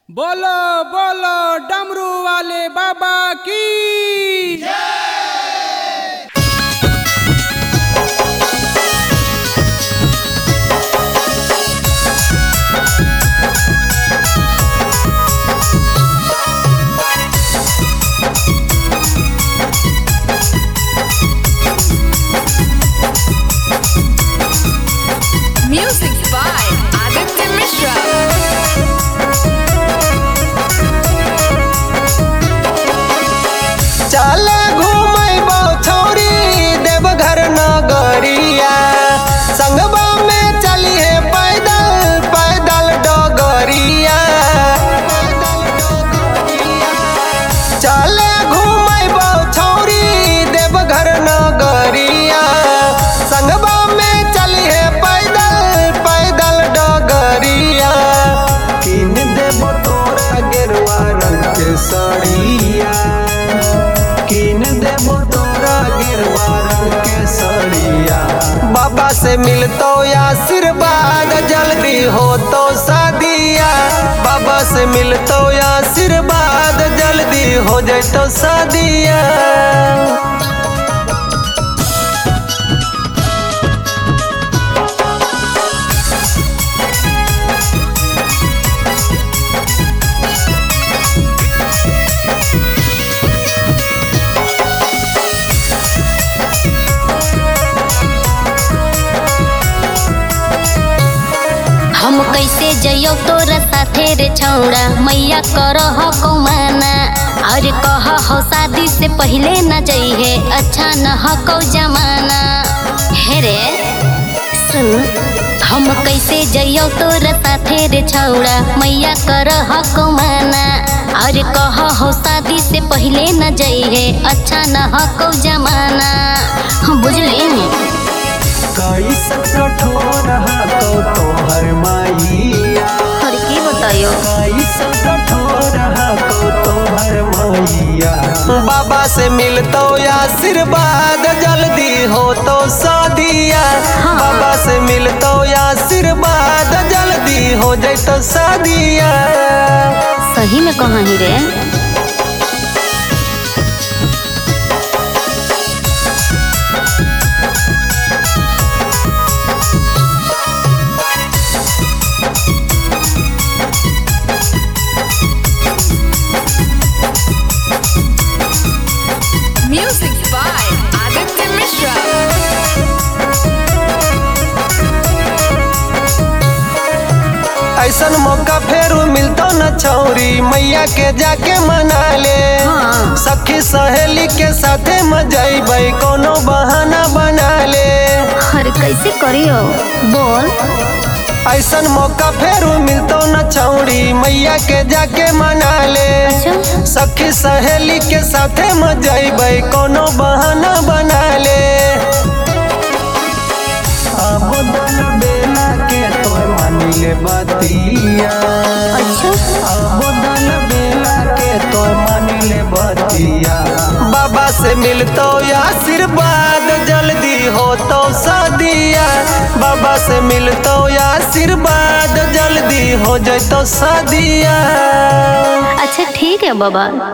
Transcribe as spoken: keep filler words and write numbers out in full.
बोलो बोलो डमरू वाले बाबा की Music by Aditya Mishra. चल घूमबो छोरी देवघर नगरिया संगबा में चलिए पैदल पैदल डगरिया चल घूमबो छोरी देवघर नगरिया संगबा में चलिए पैदल पैदल डगरिया किन देबो तोरा गेरुआ रंग के साड़िया किन देबो तोरा गेरुआ रंग के साड़िया बाबा से मिलतो आशीर्वाद जल्दी हो तो शादिया बाबा से मिलतो आशीर्वाद जल्दी हो जाए तो शादिया हम कैसे जइयो तोरा साथे रे छौड़ा मैया करह कौमाना और कह हो शादी से पहले न जइहे अच्छा न हकौ जमाना हे रे सुन हम कैसे जइयो तोरा साथे रे छौड़ा मैया करह कौमाना और कह हो शादी से पहले न जइहे अच्छा न हकौ जमाना बुझली कैसन कठोर हाथो तोहर माइया और की बतायो कैसन कठोर हाथो तोहर माइया बाबा से मिलतो आशीर्वाद जल्दी हो तो शादिया हाँ। बाबा से मिलतो आशीर्वाद जल्दी हो जाए तो शादिया सही में कहाँ ही रे Music by Aditya Mishra. ऐसन मौका फेरू मिलतो न छौरी मैया के जाके मना ले हाँ। सखी सहेली के साथे मजैबै कोनो बहाना बना ले अरे कैसे करियो बोल ऐसन मौका फेरू मिलतो न छौरी मैया के जाके मना ले अच्छा सखी सहेली के साथे मजैबै कोनो बहाना बना ले अब दल बेला के तोर मानी ले बतिया अच्छा अब दल बेला के तोर मानी ले बतिया बाबा से मिलतो आशीर्वाद जल्दी हो तो शादिया बाबा से मिलतो आशीर्वाद जल्दी हो जाए तो शादिया अच्छा ठीक है बाबा।